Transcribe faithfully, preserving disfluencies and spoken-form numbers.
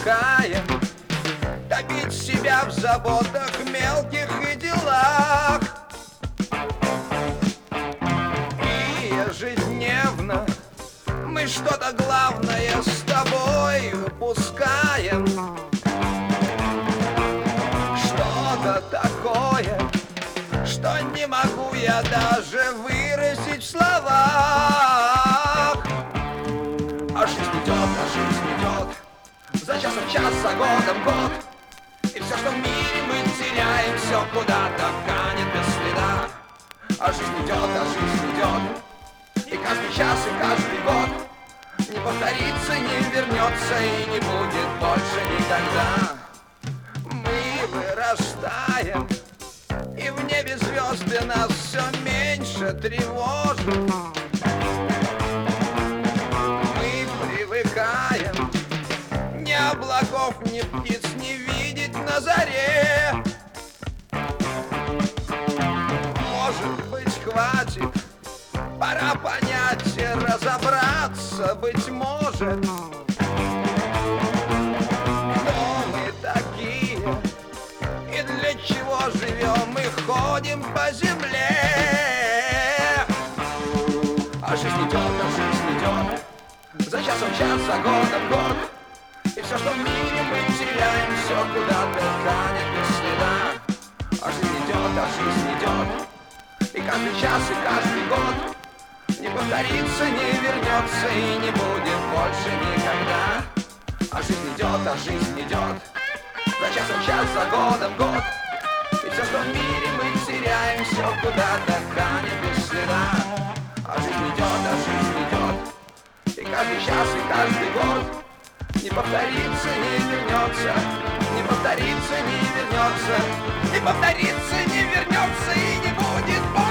привыкаем топить себя в заботах мелких и делах. И ежедневно мы что-то главное с тобой упускаем. Что-то такое, что не могу я даже выразить в словах. А жизнь идет, а жизнь идет, за часом час, за годом год. И все, что в мире мы теряем, все куда-то канет без следа. А жизнь идет, а жизнь идет, и каждый час, и каждый год не повторится, не вернется и не будет больше никогда. Мы вырастаем, и в небе звезды нас все меньше тревожат. Мы привыкаем ни облаков, ни птиц не видеть на заре. Может быть, хватит, пора понять и разобраться, быть может, кто мы такие и для чего живем и ходим по земле. А жизнь идет, а жизнь идет, за часом час, за годом год. И все, что в мире мы теряем, все куда-то канет без следа. А жизнь идет, а жизнь идет, и каждый час, и каждый год не повторится, не вернется и не будет больше никогда. А жизнь идет, а жизнь идет, за часом час, за годом год. И все, что в мире мы теряем, все куда-то канет без следа. А жизнь идет, а жизнь идет, и каждый час, и каждый год не повторится, не вернется, не повторится, не вернется, не повторится, не вернется и не будет больше.